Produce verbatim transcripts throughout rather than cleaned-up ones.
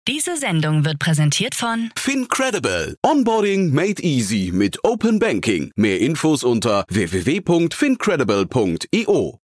Diese Sendung wird präsentiert von FinCredible. Onboarding made easy mit Open Banking. Mehr Infos unter w w w punkt fincredible punkt i o.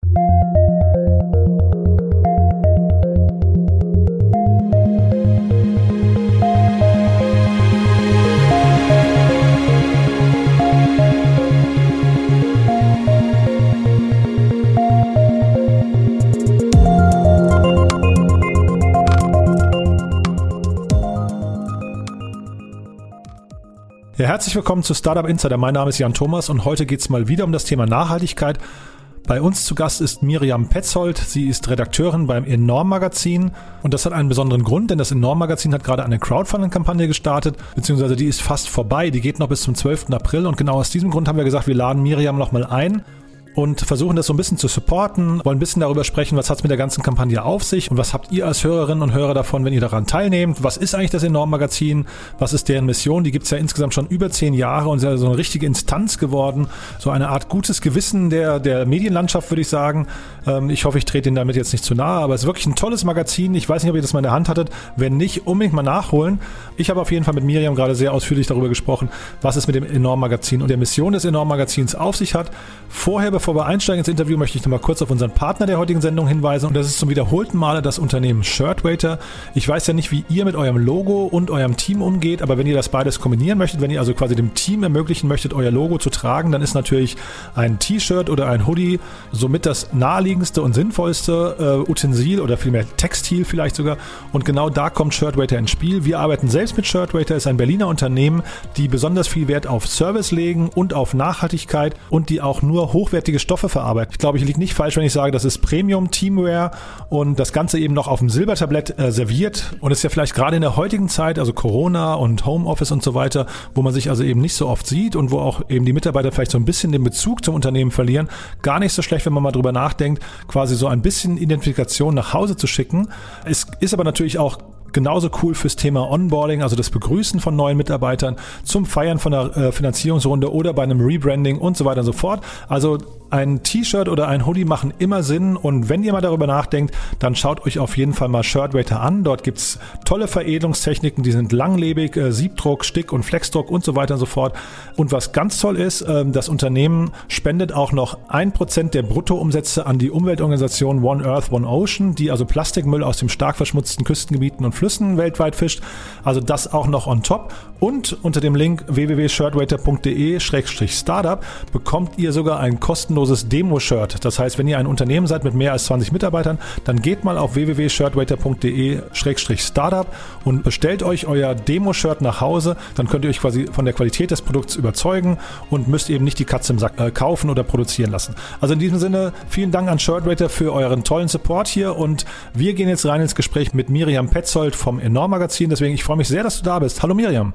Ja, herzlich willkommen zu Startup Insider. Mein Name ist Jan Thomas und heute geht es mal wieder um das Thema Nachhaltigkeit. Bei uns zu Gast ist Miriam Petzold. Sie ist Redakteurin beim Enorm Magazin und das hat einen besonderen Grund, denn das Enorm Magazin hat gerade eine Crowdfunding-Kampagne gestartet, beziehungsweise die ist fast vorbei. Die geht noch bis zum zwölften April und genau aus diesem Grund haben wir gesagt, wir laden Miriam nochmal ein und versuchen das so ein bisschen zu supporten, wollen ein bisschen darüber sprechen, was hat es mit der ganzen Kampagne auf sich und was habt ihr als Hörerinnen und Hörer davon, wenn ihr daran teilnehmt. Was ist eigentlich das Enorm Magazin? Was ist deren Mission? Die gibt es ja insgesamt schon über zehn Jahre und ist ja so eine richtige Instanz geworden. So eine Art gutes Gewissen der, der Medienlandschaft, würde ich sagen. Ähm, ich hoffe, ich trete Ihnen damit jetzt nicht zu nahe, aber es ist wirklich ein tolles Magazin. Ich weiß nicht, ob ihr das mal in der Hand hattet. Wenn nicht, unbedingt mal nachholen. Ich habe auf jeden Fall mit Miriam gerade sehr ausführlich darüber gesprochen, was es mit dem Enorm Magazin und der Mission des Enorm Magazins auf sich hat. Vorher, bevor wir einsteigen ins Interview, möchte ich noch mal kurz auf unseren Partner der heutigen Sendung hinweisen und das ist zum wiederholten Male das Unternehmen Shirtwaiter. Ich weiß ja nicht, wie ihr mit eurem Logo und eurem Team umgeht, aber wenn ihr das beides kombinieren möchtet, wenn ihr also quasi dem Team ermöglichen möchtet, euer Logo zu tragen, dann ist natürlich ein T-Shirt oder ein Hoodie somit das naheliegendste und sinnvollste äh, Utensil oder vielmehr Textil vielleicht sogar und genau da kommt Shirtwaiter ins Spiel. Wir arbeiten selbst mit Shirtwaiter, ist ein Berliner Unternehmen, die besonders viel Wert auf Service legen und auf Nachhaltigkeit und die auch nur hochwertige Stoffe verarbeitet. Ich glaube, ich liege nicht falsch, wenn ich sage, das ist Premium Teamwear und das Ganze eben noch auf dem Silbertablett äh, serviert und ist ja vielleicht gerade in der heutigen Zeit, also Corona und Homeoffice und so weiter, wo man sich also eben nicht so oft sieht und wo auch eben die Mitarbeiter vielleicht so ein bisschen den Bezug zum Unternehmen verlieren, gar nicht so schlecht, wenn man mal drüber nachdenkt, quasi so ein bisschen Identifikation nach Hause zu schicken. Es ist aber natürlich auch genauso cool fürs Thema Onboarding, also das Begrüßen von neuen Mitarbeitern, zum Feiern von einer äh, Finanzierungsrunde oder bei einem Rebranding und so weiter und so fort. Also ein T-Shirt oder ein Hoodie machen immer Sinn und wenn ihr mal darüber nachdenkt, dann schaut euch auf jeden Fall mal Shirtwaiter an. Dort gibt's tolle Veredelungstechniken, die sind langlebig, äh, Siebdruck, Stick- und Flexdruck und so weiter und so fort. Und was ganz toll ist, äh, das Unternehmen spendet auch noch ein Prozent der Bruttoumsätze an die Umweltorganisation One Earth, One Ocean, die also Plastikmüll aus dem stark verschmutzten Küstengebieten und Flüssen weltweit fischt. Also das auch noch on top. Und unter dem Link w w w punkt shirtwaiter punkt d e slash startup bekommt ihr sogar ein kostenloses Demo-Shirt. Das heißt, wenn ihr ein Unternehmen seid mit mehr als zwanzig Mitarbeitern, dann geht mal auf w w w punkt shirtwaiter punkt d e slash startup und bestellt euch euer Demo-Shirt nach Hause. Dann könnt ihr euch quasi von der Qualität des Produkts überzeugen und müsst eben nicht die Katze im Sack äh, kaufen oder produzieren lassen. Also in diesem Sinne, vielen Dank an Shirtwaiter für euren tollen Support hier und wir gehen jetzt rein ins Gespräch mit Miriam Petzold vom Enorm Magazin. Deswegen, ich freue mich sehr, dass du da bist. Hallo Miriam.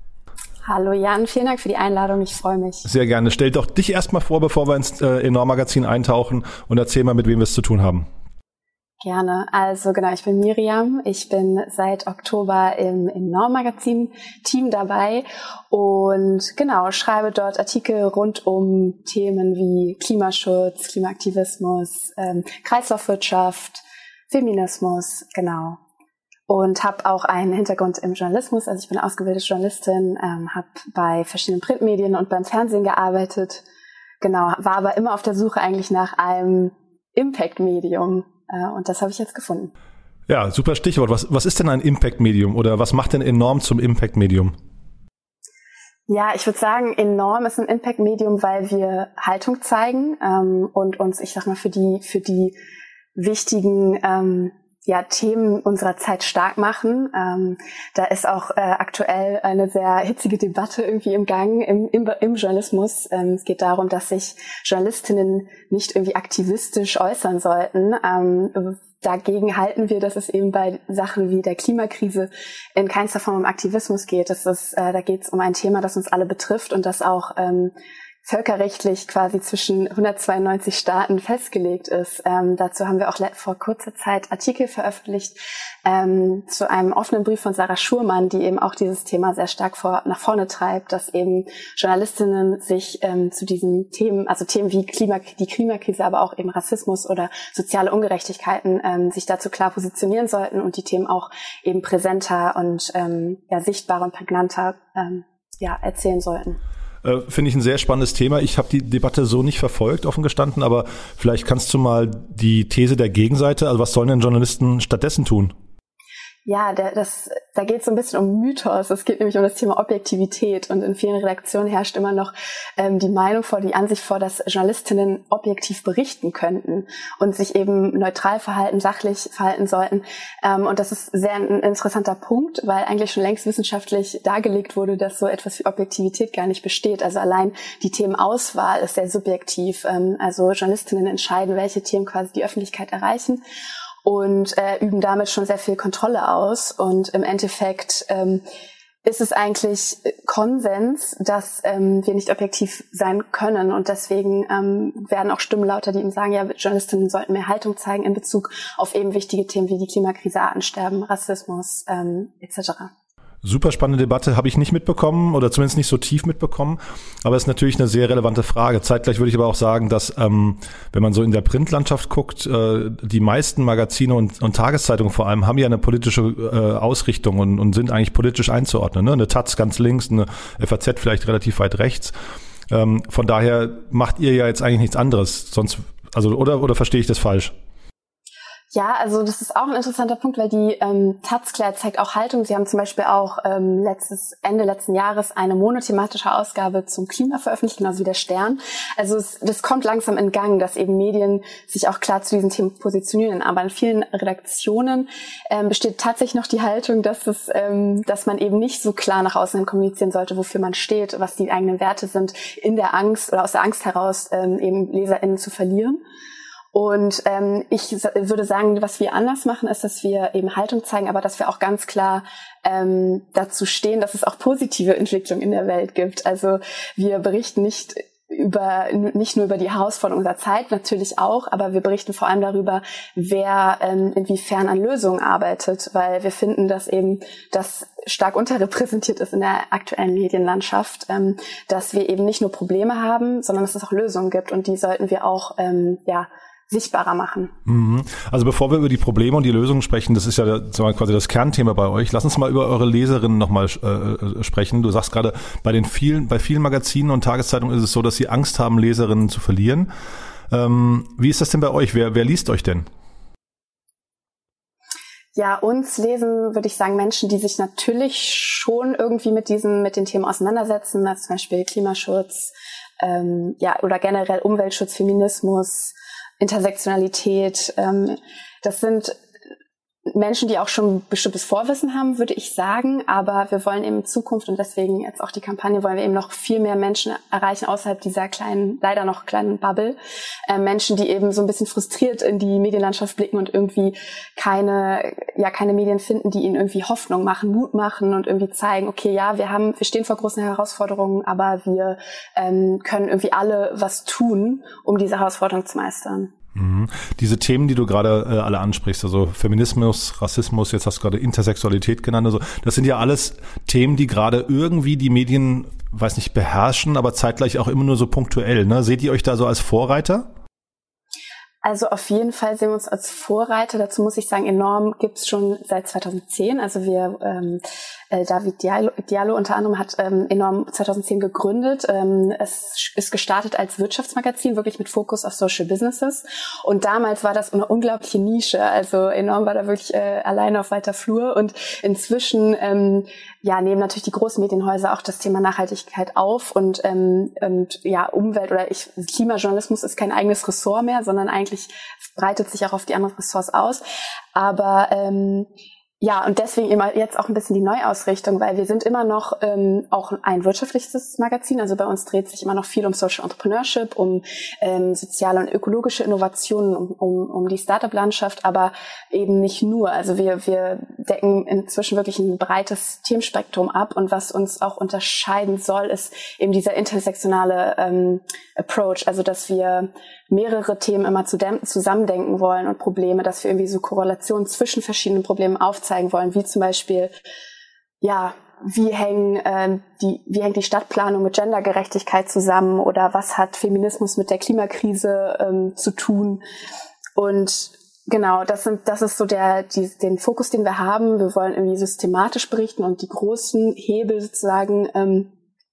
Hallo Jan, vielen Dank für die Einladung, ich freue mich. Sehr gerne. Stell doch dich erstmal vor, bevor wir ins äh, Enorm Magazin eintauchen und erzähl mal, mit wem wir es zu tun haben. Gerne. Also genau, ich bin Miriam. Ich bin seit Oktober im Enorm Magazin Team dabei und genau, schreibe dort Artikel rund um Themen wie Klimaschutz, Klimaaktivismus, ähm, Kreislaufwirtschaft, Feminismus, genau. Und habe auch einen Hintergrund im Journalismus. Also ich bin ausgebildete Journalistin, ähm, habe bei verschiedenen Printmedien und beim Fernsehen gearbeitet. Genau, war aber immer auf der Suche eigentlich nach einem Impact-Medium. Äh, und das habe ich jetzt gefunden. Ja, super Stichwort. Was, was ist denn ein Impact-Medium oder was macht denn Enorm zum Impact-Medium? Ja, ich würde sagen, Enorm ist ein Impact-Medium, weil wir Haltung zeigen ähm, und uns, ich sag mal, für die für die wichtigen ähm, ja, Themen unserer Zeit stark machen. Ähm, da ist auch äh, aktuell eine sehr hitzige Debatte irgendwie im Gang im, im, im Journalismus. Ähm, es geht darum, dass sich Journalistinnen nicht irgendwie aktivistisch äußern sollten. Ähm, dagegen halten wir, dass es eben bei Sachen wie der Klimakrise in keinster Form um Aktivismus geht. Das ist, äh, da geht es um ein Thema, das uns alle betrifft und das auch ähm, völkerrechtlich quasi zwischen hundertzweiundneunzig Staaten festgelegt ist. Ähm, dazu haben wir auch vor kurzer Zeit Artikel veröffentlicht ähm, zu einem offenen Brief von Sarah Schurmann, die eben auch dieses Thema sehr stark vor, nach vorne treibt, dass eben Journalistinnen sich ähm, zu diesen Themen, also Themen wie Klima, die Klimakrise, aber auch eben Rassismus oder soziale Ungerechtigkeiten, ähm, sich dazu klar positionieren sollten und die Themen auch eben präsenter und ähm, ja, sichtbarer und prägnanter ähm, ja, erzählen sollten. Äh, finde ich ein sehr spannendes Thema. Ich habe die Debatte so nicht verfolgt, offen gestanden, aber vielleicht kannst du mal die These der Gegenseite, also was sollen denn Journalisten stattdessen tun? Ja, der, das, da geht es so ein bisschen um Mythos. Es geht nämlich um das Thema Objektivität. Und in vielen Redaktionen herrscht immer noch ähm, die Meinung vor, die Ansicht vor, dass Journalistinnen objektiv berichten könnten und sich eben neutral verhalten, sachlich verhalten sollten. Ähm, und das ist sehr ein interessanter Punkt, weil eigentlich schon längst wissenschaftlich dargelegt wurde, dass so etwas wie Objektivität gar nicht besteht. Also allein die Themenauswahl ist sehr subjektiv. Ähm, also Journalistinnen entscheiden, welche Themen quasi die Öffentlichkeit erreichen. Und äh, üben damit schon sehr viel Kontrolle aus. Und im Endeffekt ähm, ist es eigentlich Konsens, dass ähm, wir nicht objektiv sein können. Und deswegen ähm, werden auch Stimmen lauter, die eben sagen, ja, Journalistinnen sollten mehr Haltung zeigen in Bezug auf eben wichtige Themen wie die Klimakrise, Artensterben, Rassismus ähm, et cetera. Super spannende Debatte, habe ich nicht mitbekommen oder zumindest nicht so tief mitbekommen, aber es ist natürlich eine sehr relevante Frage. Zeitgleich würde ich aber auch sagen, dass ähm, wenn man so in der Printlandschaft guckt, äh, die meisten Magazine und, und Tageszeitungen vor allem haben ja eine politische äh, Ausrichtung und, und sind eigentlich politisch einzuordnen. Ne? Eine Taz ganz links, eine F A Z vielleicht relativ weit rechts. Ähm, von daher macht ihr ja jetzt eigentlich nichts anderes, sonst also oder oder verstehe ich das falsch? Ja, also das ist auch ein interessanter Punkt, weil die ähm, Taz klar zeigt auch Haltung. Sie haben zum Beispiel auch ähm, letztes Ende letzten Jahres eine monothematische Ausgabe zum Klima veröffentlicht, genauso wie der Stern. Also es, das kommt langsam in Gang, dass eben Medien sich auch klar zu diesen Themen positionieren. Aber in vielen Redaktionen ähm, besteht tatsächlich noch die Haltung, dass es, ähm, dass man eben nicht so klar nach außen hin kommunizieren sollte, wofür man steht, was die eigenen Werte sind, in der Angst oder aus der Angst heraus ähm, eben LeserInnen zu verlieren. Und ähm, ich würde sagen, was wir anders machen, ist, dass wir eben Haltung zeigen, aber dass wir auch ganz klar ähm, dazu stehen, dass es auch positive Entwicklung in der Welt gibt. Also wir berichten nicht über nicht nur über die Herausforderungen unserer Zeit, natürlich auch, aber wir berichten vor allem darüber, wer ähm, inwiefern an Lösungen arbeitet, weil wir finden, dass eben das stark unterrepräsentiert ist in der aktuellen Medienlandschaft, ähm, dass wir eben nicht nur Probleme haben, sondern dass es auch Lösungen gibt und die sollten wir auch ähm, ja sichtbarer machen. Also bevor wir über die Probleme und die Lösungen sprechen, das ist ja sagen wir, quasi das Kernthema bei euch. Lass uns mal über eure Leserinnen nochmal äh, sprechen. Du sagst gerade, bei den vielen, bei vielen Magazinen und Tageszeitungen ist es so, dass sie Angst haben, Leserinnen zu verlieren. Ähm, wie ist das denn bei euch? Wer, wer liest euch denn? Ja, uns lesen, würde ich sagen, Menschen, die sich natürlich schon irgendwie mit diesen, mit den Themen auseinandersetzen, also zum Beispiel Klimaschutz, ähm, ja, oder generell Umweltschutz, Feminismus, Intersektionalität. Ähm, das sind Menschen, die auch schon bestimmtes Vorwissen haben, würde ich sagen. Aber wir wollen eben in Zukunft, und deswegen jetzt auch die Kampagne, wollen wir eben noch viel mehr Menschen erreichen außerhalb dieser kleinen, leider noch kleinen Bubble. Äh, Menschen, die eben so ein bisschen frustriert in die Medienlandschaft blicken und irgendwie keine, ja, keine Medien finden, die ihnen irgendwie Hoffnung machen, Mut machen und irgendwie zeigen, okay, ja, wir haben, wir stehen vor großen Herausforderungen, aber wir ähm, können irgendwie alle was tun, um diese Herausforderung zu meistern. Mhm. Diese Themen, die du gerade äh, alle ansprichst, also Feminismus, Rassismus, jetzt hast du gerade Intersexualität genannt, also das sind ja alles Themen, die gerade irgendwie die Medien, weiß nicht, beherrschen, aber zeitgleich auch immer nur so punktuell. Ne? Seht ihr euch da so als Vorreiter? Also auf jeden Fall sehen wir uns als Vorreiter. Dazu muss ich sagen, enorm gibt's schon seit zweitausendzehn. Also wir ähm, äh, David Diallo, Diallo unter anderem hat ähm, enorm zweitausendzehn gegründet. Ähm, es ist gestartet als Wirtschaftsmagazin, wirklich mit Fokus auf Social Businesses. Und damals war das eine unglaubliche Nische. Also enorm war da wirklich äh, alleine auf weiter Flur. Und inzwischen ähm, ja nehmen natürlich die großen Medienhäuser auch das Thema Nachhaltigkeit auf und ähm, und ja Umwelt oder ich, Klimajournalismus ist kein eigenes Ressort mehr, sondern eigentlich breitet sich auch auf die anderen Ressorts aus. Aber ähm, Ja, und deswegen immer jetzt auch ein bisschen die Neuausrichtung, weil wir sind immer noch ähm, auch ein wirtschaftliches Magazin. Also bei uns dreht sich immer noch viel um Social Entrepreneurship, um ähm, soziale und ökologische Innovationen, um, um, um die Startup-Landschaft, aber eben nicht nur. Also wir, wir decken inzwischen wirklich ein breites Themenspektrum ab, und was uns auch unterscheiden soll, ist eben dieser intersektionale ähm, Approach, also dass wir mehrere Themen immer zusammendenken wollen und Probleme, dass wir irgendwie so Korrelationen zwischen verschiedenen Problemen aufzeigen wollen, wie zum Beispiel, ja, wie hängen äh, die, wie hängt die Stadtplanung mit Gendergerechtigkeit zusammen, oder was hat Feminismus mit der Klimakrise ähm, zu tun? Und genau, das sind, das ist so der, die, den Fokus, den wir haben. Wir wollen irgendwie systematisch berichten und die großen Hebel sozusagen ähm,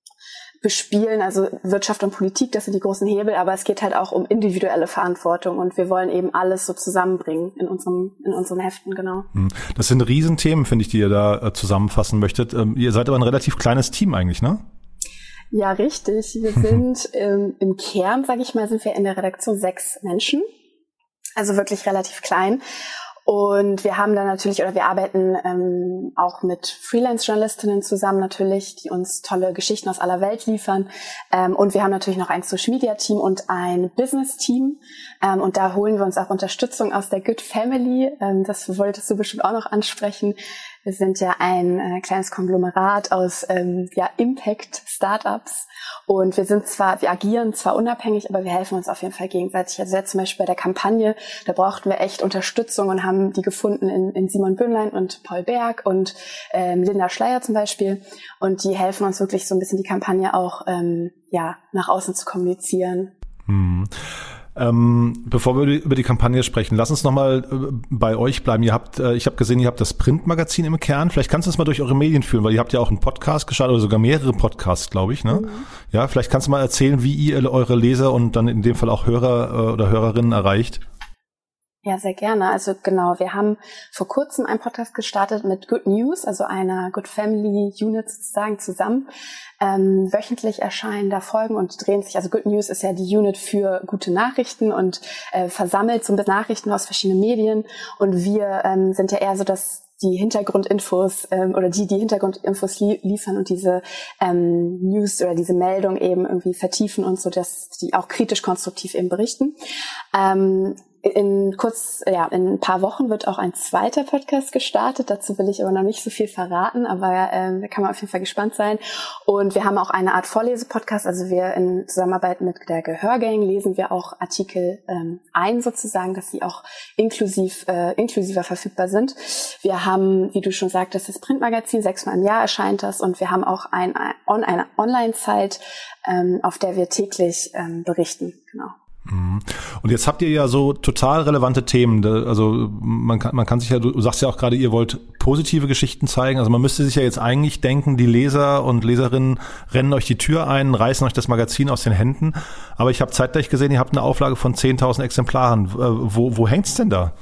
bespielen, also Wirtschaft und Politik, das sind die großen Hebel, aber es geht halt auch um individuelle Verantwortung, und wir wollen eben alles so zusammenbringen in unserem, in unseren Heften, genau. Das sind Riesenthemen, finde ich, die ihr da äh, zusammenfassen möchtet. Ähm, ihr seid aber ein relativ kleines Team eigentlich, ne? Ja, richtig. Wir sind ähm, im Kern, sage ich mal, sind wir in der Redaktion sechs Menschen, also wirklich relativ klein. Und wir haben dann natürlich, oder wir arbeiten ähm, auch mit Freelance-Journalistinnen zusammen natürlich, die uns tolle Geschichten aus aller Welt liefern. Ähm, und wir haben natürlich noch ein Social-Media-Team und ein Business-Team. Ähm, und da holen wir uns auch Unterstützung aus der Good Family. Ähm, das wolltest du bestimmt auch noch ansprechen. Wir sind ja ein äh, kleines Konglomerat aus ähm, ja, Impact-Startups. Und wir sind zwar, wir agieren zwar unabhängig, aber wir helfen uns auf jeden Fall gegenseitig. Also jetzt zum Beispiel bei der Kampagne, da brauchten wir echt Unterstützung und haben die gefunden in, in Simon Böhnlein und Paul Berg und ähm, Linda Schleier zum Beispiel. Und die helfen uns wirklich so ein bisschen, die Kampagne auch ähm, ja nach außen zu kommunizieren. Hm. Ähm, bevor wir über die Kampagne sprechen, lass uns nochmal äh, bei euch bleiben. Ihr habt, äh, ich habe gesehen, ihr habt das Printmagazin im Kern. Vielleicht kannst du es mal durch eure Medien führen, weil ihr habt ja auch einen Podcast gestartet, oder sogar mehrere Podcasts, glaube ich. Ne? Mhm. Ja, vielleicht kannst du mal erzählen, wie ihr eure Leser und dann in dem Fall auch Hörer äh, oder Hörerinnen erreicht. Ja, sehr gerne. Also genau, wir haben vor kurzem einen Podcast gestartet mit Good News, also einer Good Family Unit sozusagen zusammen. Ähm, wöchentlich erscheinen da Folgen und drehen sich, also Good News ist ja die Unit für gute Nachrichten und äh, versammelt so Nachrichten aus verschiedenen Medien, und wir ähm, sind ja eher so, dass die Hintergrundinfos ähm, oder die die Hintergrundinfos li- liefern und diese ähm, News oder diese Meldung eben irgendwie vertiefen und so, dass die auch kritisch konstruktiv eben berichten. Ähm, In kurz, ja, in ein paar Wochen wird auch ein zweiter Podcast gestartet. Dazu will ich aber noch nicht so viel verraten, aber ähm, da kann man auf jeden Fall gespannt sein. Und wir haben auch eine Art Vorlese-Podcast. Also wir in Zusammenarbeit mit der Gehörgang lesen wir auch Artikel ähm, ein sozusagen, dass sie auch inklusiv, äh, inklusiver verfügbar sind. Wir haben, wie du schon sagtest, das Printmagazin, sechsmal im Jahr erscheint das, und wir haben auch ein, ein, eine Online-Site, ähm, auf der wir täglich ähm, berichten. Genau. Und jetzt habt ihr ja so total relevante Themen. Also man kann, man kann sich ja, du sagst ja auch gerade, ihr wollt positive Geschichten zeigen. Also man müsste sich ja jetzt eigentlich denken, die Leser und Leserinnen rennen euch die Tür ein, reißen euch das Magazin aus den Händen. Aber ich habe zeitgleich gesehen, ihr habt eine Auflage von zehntausend Exemplaren. Wo, wo hängt's denn da?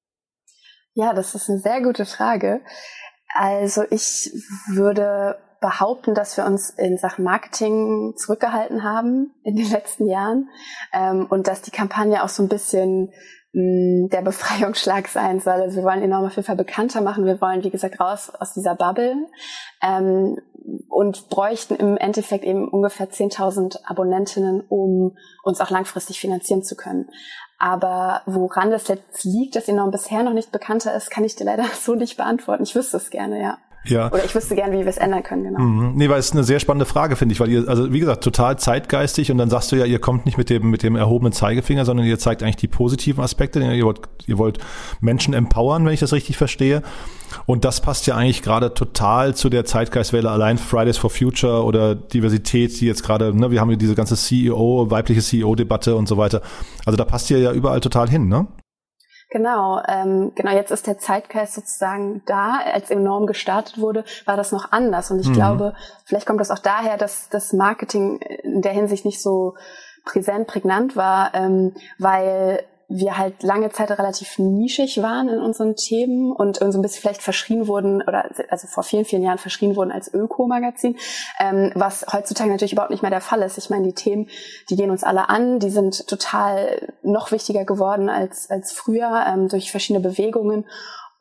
Ja, das ist eine sehr gute Frage. Also ich würde behaupten, dass wir uns in Sachen Marketing zurückgehalten haben in den letzten Jahren, ähm, und dass die Kampagne auch so ein bisschen mh, der Befreiungsschlag sein soll. Also wir wollen enorm auf jeden Fall bekannter machen. Wir wollen, wie gesagt, raus aus dieser Bubble ähm, und bräuchten im Endeffekt eben ungefähr zehntausend Abonnentinnen, um uns auch langfristig finanzieren zu können. Aber woran das jetzt liegt, dass enorm bisher noch nicht bekannter ist, kann ich dir leider so nicht beantworten. Ich wüsste es gerne, ja. Ja. Oder ich wüsste gerne, wie wir es ändern können, genau. Mhm. Nee, weil es eine sehr spannende Frage, finde ich, weil ihr, also wie gesagt, total zeitgeistig, und dann sagst du ja, ihr kommt nicht mit dem mit dem erhobenen Zeigefinger, sondern ihr zeigt eigentlich die positiven Aspekte. Ihr wollt, ihr wollt Menschen empowern, wenn ich das richtig verstehe. Und das passt ja eigentlich gerade total zu der Zeitgeistwelle, allein Fridays for Future oder Diversität, die jetzt gerade, ne, wir haben ja diese ganze C E O, weibliche C E O-Debatte und so weiter. Also da passt ihr ja überall total hin, ne? Genau, ähm, genau. Jetzt ist der Zeitgeist sozusagen da. Als enorm gestartet wurde, war das noch anders. Und ich mhm. glaube, vielleicht kommt das auch daher, dass das Marketing in der Hinsicht nicht so präsent, prägnant war, ähm, weil wir halt lange Zeit relativ nischig waren in unseren Themen und so ein bisschen vielleicht verschrien wurden, oder also vor vielen, vielen Jahren verschrien wurden als Öko-Magazin, ähm, was heutzutage natürlich überhaupt nicht mehr der Fall ist. Ich meine, die Themen, die gehen uns alle an, die sind total noch wichtiger geworden als als früher, ähm, durch verschiedene Bewegungen.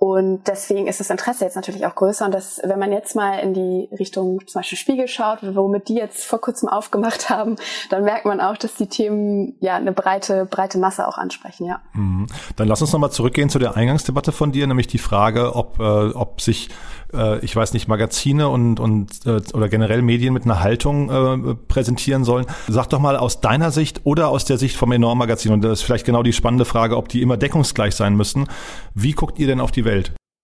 Und deswegen ist das Interesse jetzt natürlich auch größer. Und das, wenn man jetzt mal in die Richtung zum Beispiel Spiegel schaut, womit die jetzt vor kurzem aufgemacht haben, dann merkt man auch, dass die Themen ja eine breite, breite Masse auch ansprechen, ja. Mhm. Dann lass uns nochmal zurückgehen zu der Eingangsdebatte von dir, nämlich die Frage, ob, äh, ob sich, äh, ich weiß nicht, Magazine und, und äh, oder generell Medien mit einer Haltung äh, präsentieren sollen. Sag doch mal aus deiner Sicht oder aus der Sicht vom Enorm-Magazin, und das ist vielleicht genau die spannende Frage, ob die immer deckungsgleich sein müssen. Wie guckt ihr denn auf die Welt?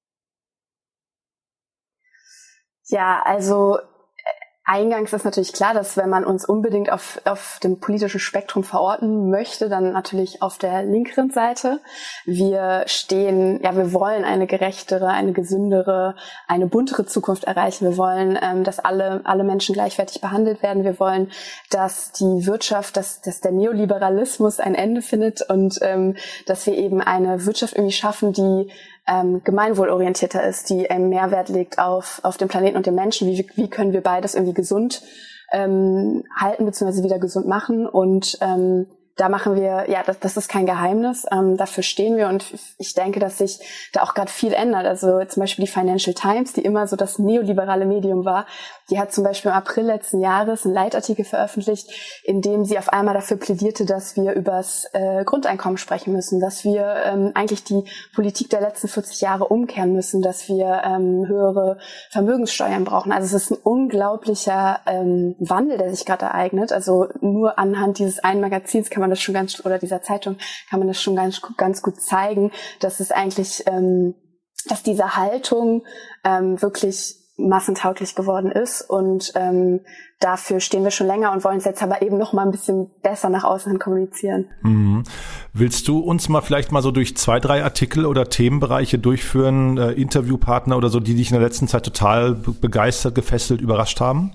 Ja, also eingangs ist natürlich klar, dass wenn man uns unbedingt auf, auf dem politischen Spektrum verorten möchte, dann natürlich auf der linkeren Seite. Wir stehen, ja, wir wollen eine gerechtere, eine gesündere, eine buntere Zukunft erreichen. Wir wollen, ähm, dass alle, alle Menschen gleichwertig behandelt werden. Wir wollen, dass die Wirtschaft, dass, dass der Neoliberalismus ein Ende findet und ähm, dass wir eben eine Wirtschaft irgendwie schaffen, die ähm, gemeinwohlorientierter ist, die einen Mehrwert legt auf, auf den Planeten und den Menschen. Wie, wie können wir beides irgendwie gesund ähm, halten bzw. wieder gesund machen? Und ähm, da machen wir, ja, das, das ist kein Geheimnis, ähm, dafür stehen wir und ich denke, dass sich da auch gerade viel ändert. Also zum Beispiel die Financial Times, die immer so das neoliberale Medium war, die hat zum Beispiel im April letzten Jahres einen Leitartikel veröffentlicht, in dem sie auf einmal dafür plädierte, dass wir übers äh, Grundeinkommen sprechen müssen, dass wir ähm, eigentlich die Politik der letzten vierzig Jahre umkehren müssen, dass wir ähm, höhere Vermögenssteuern brauchen. Also es ist ein unglaublicher ähm, Wandel, der sich gerade ereignet. Also nur anhand dieses einen Magazins kann man das schon ganz, oder dieser Zeitung kann man das schon ganz, ganz gut zeigen, dass es eigentlich, ähm, dass diese Haltung ähm, wirklich massentauglich geworden ist und ähm, dafür stehen wir schon länger und wollen es jetzt aber eben noch mal ein bisschen besser nach außen hin kommunizieren. Mhm. Willst du uns mal vielleicht mal so durch zwei, drei Artikel oder Themenbereiche durchführen, äh, Interviewpartner oder so, die dich in der letzten Zeit total begeistert, gefesselt, überrascht haben?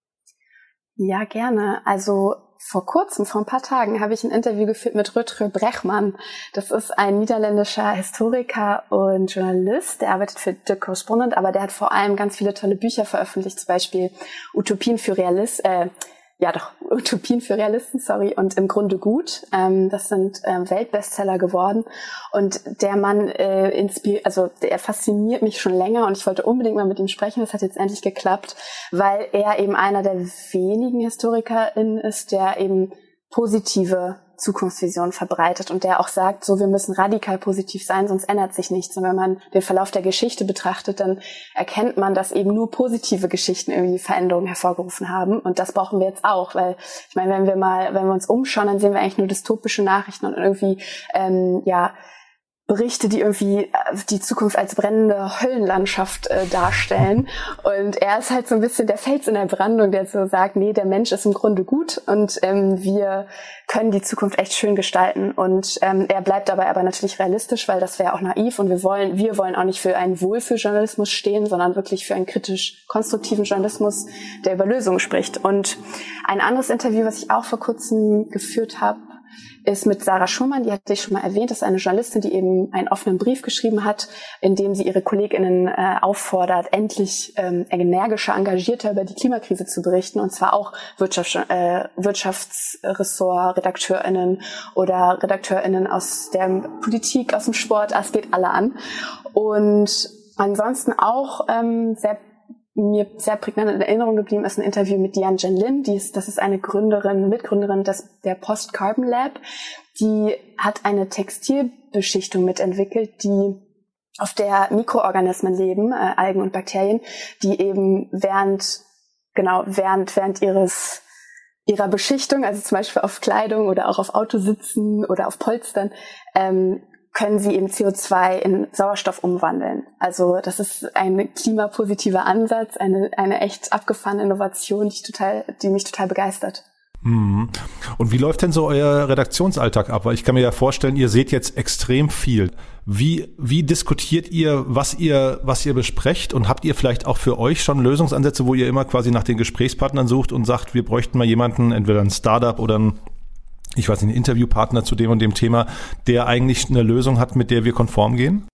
Ja, gerne. Also vor kurzem, vor ein paar Tagen, habe ich ein Interview geführt mit Rutger Bregman. Das ist ein niederländischer Historiker und Journalist. Der arbeitet für The Correspondent, aber der hat vor allem ganz viele tolle Bücher veröffentlicht, zum Beispiel Utopien für Realisten, äh, ja doch, Utopien für Realisten, sorry, und Im Grunde gut. Ähm, das sind ähm, Weltbestseller geworden. Und der Mann, äh, inspiriert, also der fasziniert mich schon länger und ich wollte unbedingt mal mit ihm sprechen. Das hat jetzt endlich geklappt, weil er eben einer der wenigen HistorikerInnen ist, der eben positive Zukunftsvision verbreitet und der auch sagt, so, wir müssen radikal positiv sein, sonst ändert sich nichts. Und wenn man den Verlauf der Geschichte betrachtet, dann erkennt man, dass eben nur positive Geschichten irgendwie Veränderungen hervorgerufen haben. Und das brauchen wir jetzt auch, weil ich meine, wenn wir mal, wenn wir uns umschauen, dann sehen wir eigentlich nur dystopische Nachrichten und irgendwie, ähm, ja, Berichte, die irgendwie die Zukunft als brennende Höllenlandschaft äh, darstellen. Und er ist halt so ein bisschen der Fels in der Brandung, der so sagt, nee, der Mensch ist im Grunde gut und ähm, wir können die Zukunft echt schön gestalten. Und ähm, er bleibt dabei aber natürlich realistisch, weil das wäre auch naiv und wir wollen, wir wollen auch nicht für einen Wohlfühljournalismus stehen, sondern wirklich für einen kritisch-konstruktiven Journalismus, der über Lösungen spricht. Und ein anderes Interview, was ich auch vor kurzem geführt habe, ist mit Sarah Schumann, die hatte ich schon mal erwähnt. Das ist eine Journalistin, die eben einen offenen Brief geschrieben hat, in dem sie ihre KollegInnen äh, auffordert, endlich ähm, energischer, engagierter über die Klimakrise zu berichten, und zwar auch Wirtschafts- äh, Wirtschaftsressort-RedakteurInnen oder RedakteurInnen aus der Politik, aus dem Sport, es geht alle an. Und ansonsten auch ähm, sehr mir sehr prägnant in Erinnerung geblieben ist ein Interview mit Diane Jen Lin. Die ist, das ist eine Gründerin, Mitgründerin des, der Post-Carbon Lab. Die hat eine Textilbeschichtung mitentwickelt, die auf der Mikroorganismen leben, äh, Algen und Bakterien, die eben während, genau, während, während ihres, ihrer Beschichtung, also zum Beispiel auf Kleidung oder auch auf Autositzen oder auf Polstern, ähm, können sie eben C O zwei in Sauerstoff umwandeln. Also das ist ein klimapositiver Ansatz, eine eine echt abgefahrene Innovation, die ich total, die mich total begeistert. Und wie läuft denn so euer Redaktionsalltag ab? Weil ich kann mir ja vorstellen, ihr seht jetzt extrem viel. Wie wie diskutiert ihr, was ihr was ihr besprecht, und habt ihr vielleicht auch für euch schon Lösungsansätze, wo ihr immer quasi nach den Gesprächspartnern sucht und sagt, wir bräuchten mal jemanden, entweder ein Startup oder ein ich weiß nicht, ein Interviewpartner zu dem und dem Thema, der eigentlich eine Lösung hat, mit der wir konform gehen?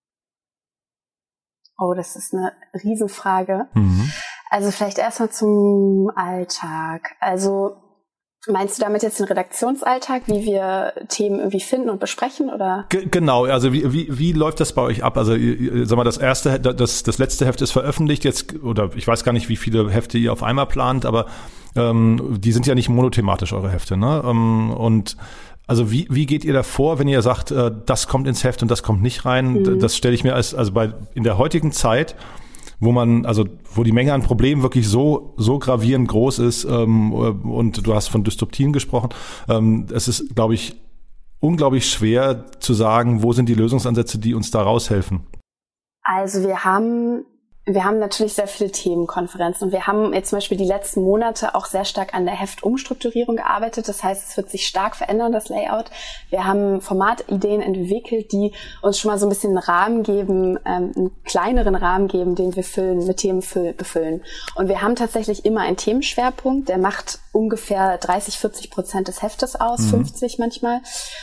Oh, das ist eine Riesenfrage. Mhm. Also vielleicht erstmal zum Alltag. Also Meinst du damit jetzt den Redaktionsalltag, wie wir Themen irgendwie finden und besprechen, oder? G- genau, also wie, wie, wie läuft das bei euch ab? Also, sag mal, das erste, das, das letzte Heft ist veröffentlicht jetzt, oder ich weiß gar nicht, wie viele Hefte ihr auf einmal plant, aber ähm, die sind ja nicht monothematisch, eure Hefte, ne? Ähm, und also wie, wie geht ihr da vor, wenn ihr sagt, äh, das kommt ins Heft und das kommt nicht rein? Mhm. Das stelle ich mir als, also bei, in der heutigen Zeit, wo man, also wo die Menge an Problemen wirklich so so gravierend groß ist, ähm, und du hast von Dystopien gesprochen, ähm, es ist, glaube ich, unglaublich schwer zu sagen, wo sind die Lösungsansätze, die uns da raushelfen. Also wir haben wir haben natürlich sehr viele Themenkonferenzen und wir haben jetzt zum Beispiel die letzten Monate auch sehr stark an der Heftumstrukturierung gearbeitet. Das heißt, es wird sich stark verändern, das Layout. Wir haben Formatideen entwickelt, die uns schon mal so ein bisschen einen Rahmen geben, ähm, einen kleineren Rahmen geben, den wir füllen, mit Themen füll, befüllen. Und wir haben tatsächlich immer einen Themenschwerpunkt, der macht ungefähr dreißig, vierzig Prozent des Heftes aus, mhm. fünfzig manchmal.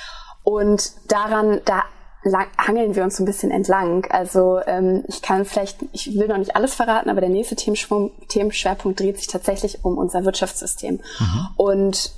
Und daran, da lang, hangeln wir uns so ein bisschen entlang. Also ähm, ich kann vielleicht, ich will noch nicht alles verraten, aber der nächste Themenschwerpunkt dreht sich tatsächlich um unser Wirtschaftssystem. Mhm. Und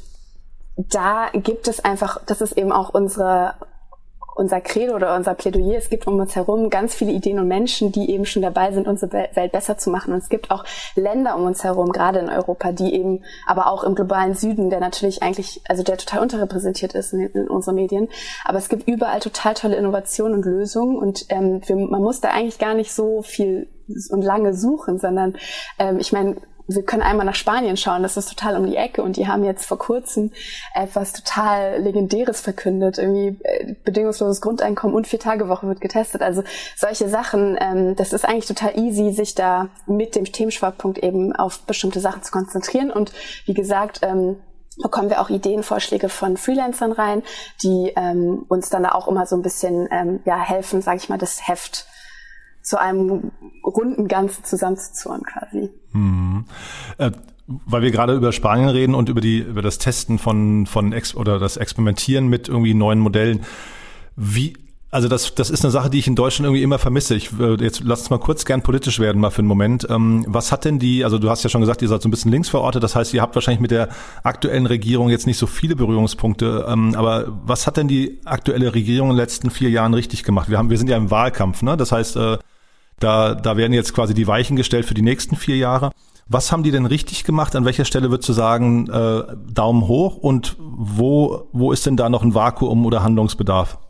da gibt es einfach, das ist eben auch unsere unser Credo oder unser Plädoyer, es gibt um uns herum ganz viele Ideen und Menschen, die eben schon dabei sind, unsere Welt besser zu machen. Und es gibt auch Länder um uns herum, gerade in Europa, die eben, aber auch im globalen Süden, der natürlich eigentlich, also der total unterrepräsentiert ist in, in unseren Medien. Aber es gibt überall total tolle Innovationen und Lösungen und ähm, wir, man muss da eigentlich gar nicht so viel und lange suchen, sondern ähm, ich meine, wir können einmal nach Spanien schauen, das ist total um die Ecke und die haben jetzt vor kurzem etwas total Legendäres verkündet, irgendwie äh, bedingungsloses Grundeinkommen und Vier-Tage-Woche wird getestet. Also solche Sachen, ähm, das ist eigentlich total easy, sich da mit dem Themenschwerpunkt eben auf bestimmte Sachen zu konzentrieren und wie gesagt, ähm, bekommen wir auch Ideenvorschläge von Freelancern rein, die ähm, uns dann da auch immer so ein bisschen ähm, ja helfen, sage ich mal, das Heft zu einem runden Ganzen zusammenzuzurren quasi. Hm. Äh, weil wir gerade über Spanien reden und über die über das Testen von von Ex oder das Experimentieren mit irgendwie neuen Modellen. Wie also das das ist eine Sache, die ich in Deutschland irgendwie immer vermisse. Ich jetzt lass uns mal kurz gern politisch werden mal für einen Moment. Ähm, was hat denn die? Also du hast ja schon gesagt, ihr seid so ein bisschen links verortet. Das heißt, ihr habt wahrscheinlich mit der aktuellen Regierung jetzt nicht so viele Berührungspunkte. Ähm, aber was hat denn die aktuelle Regierung in den letzten vier Jahren richtig gemacht? Wir haben wir sind ja im Wahlkampf, ne? Das heißt äh, Da, da werden jetzt quasi die Weichen gestellt für die nächsten vier Jahre. Was haben die denn richtig gemacht? An welcher Stelle würdest du sagen, äh, Daumen hoch? Und wo, wo ist denn da noch ein Vakuum oder Handlungsbedarf?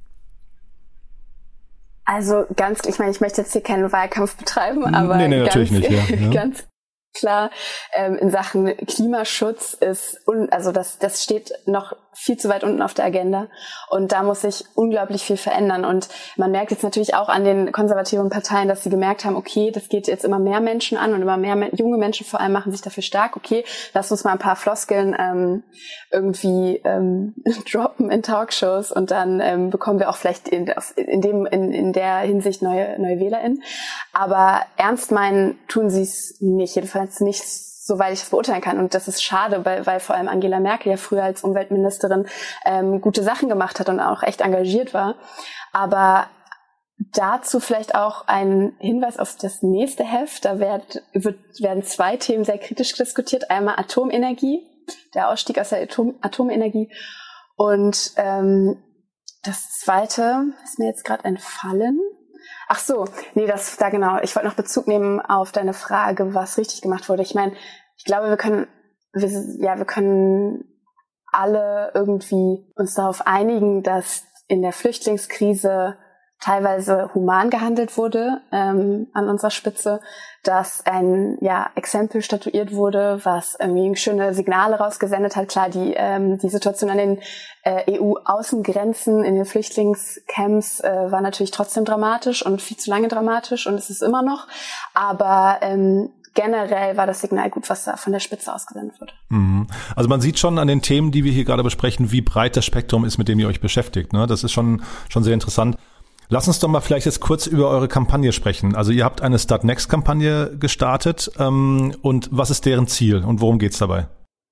Also ganz, ich meine, ich möchte jetzt hier keinen Wahlkampf betreiben, aber nee, nee, ganz, natürlich nicht, ja, ja. ganz klar, ähm, in Sachen Klimaschutz ist, un, also das, das steht noch viel zu weit unten auf der Agenda und da muss sich unglaublich viel verändern und man merkt jetzt natürlich auch an den konservativen Parteien, dass sie gemerkt haben, okay, das geht jetzt immer mehr Menschen an und immer mehr junge Menschen vor allem machen sich dafür stark, okay, lass uns mal ein paar Floskeln ähm, irgendwie ähm, droppen in Talkshows und dann ähm, bekommen wir auch vielleicht in, in, dem, in, in der Hinsicht neue, neue WählerInnen, aber ernst meinen tun sie es nicht, jedenfalls nicht soweit ich es beurteilen kann. Und das ist schade, weil, weil vor allem Angela Merkel ja früher als Umweltministerin ähm, gute Sachen gemacht hat und auch echt engagiert war. Aber dazu vielleicht auch ein Hinweis auf das nächste Heft. Da wird, wird, werden zwei Themen sehr kritisch diskutiert. Einmal Atomenergie, der Ausstieg aus der Atom, Atomenergie. Und ähm, das zweite ist mir jetzt gerade entfallen. Ach so, nee, das da genau. Ich wollte noch Bezug nehmen auf deine Frage, was richtig gemacht wurde. Ich meine, ich glaube, wir können, wir, ja, wir können alle irgendwie uns darauf einigen, dass in der Flüchtlingskrise teilweise human gehandelt wurde ähm, an unserer Spitze, dass ein ja Exempel statuiert wurde, was irgendwie schöne Signale rausgesendet hat. Klar, die ähm, die Situation an den äh, E U-Außengrenzen in den Flüchtlingscamps äh, war natürlich trotzdem dramatisch und viel zu lange dramatisch und es ist immer noch. Aber ähm, generell war das Signal gut, was da von der Spitze ausgesendet wird. Also man sieht schon an den Themen, die wir hier gerade besprechen, wie breit das Spektrum ist, mit dem ihr euch beschäftigt. Ne? Das ist schon schon sehr interessant. Lass uns doch mal vielleicht jetzt kurz über eure Kampagne sprechen. Also ihr habt eine Start Next-Kampagne gestartet ähm, und was ist deren Ziel und worum geht's dabei?